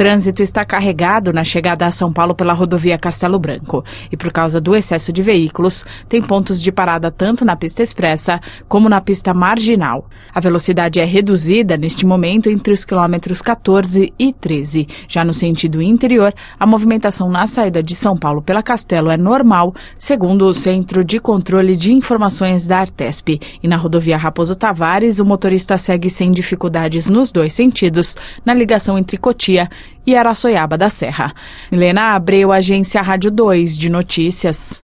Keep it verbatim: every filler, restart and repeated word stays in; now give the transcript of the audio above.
trânsito está carregado na chegada a São Paulo pela rodovia Castelo Branco e, por causa do excesso de veículos, tem pontos de parada tanto na pista expressa como na pista marginal. A velocidade é reduzida neste momento entre os quilômetros quatorze e treze. Já no sentido interior, a movimentação na saída de São Paulo pela Castelo é normal, segundo o Centro de Controle de Informações da Artesp. E na rodovia Raposo Tavares, o motorista segue sem dificuldades nos dois sentidos, na ligação entre Cotia e Araçoiaba da Serra. Milena Abreu, Agência Rádio dois de Notícias.